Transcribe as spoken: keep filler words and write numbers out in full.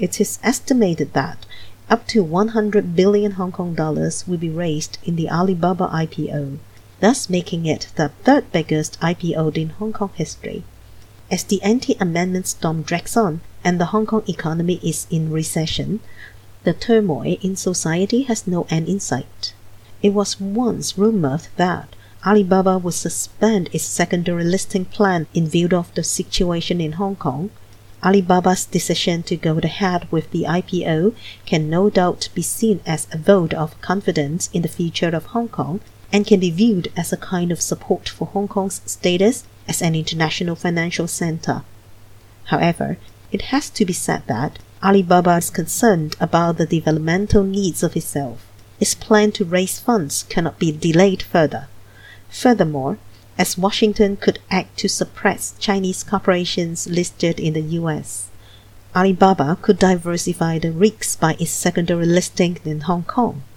it is estimated that up to one hundred billion Hong Kong dollars will be raised in the Alibaba I P O, thus making it the third biggest I P O in Hong Kong history. As the anti-amendment storm drags on and the Hong Kong economy is in recession, the turmoil in society has no end in sight. It was once rumored that Alibaba would suspend its secondary listing plan in view of the situation in Hong Kong. Alibaba's decision to go ahead with the I P O can no doubt be seen as a vote of confidence in the future of Hong Kong and can be viewed as a kind of support for Hong Kong's status as an international financial center. However, it has to be said that Alibaba is concerned about the developmental needs of itself. Its plan to raise funds cannot be delayed further. Furthermore, as Washington could act to suppress Chinese corporations listed in the U S, Alibaba could diversify the risks by its secondary listing in Hong Kong.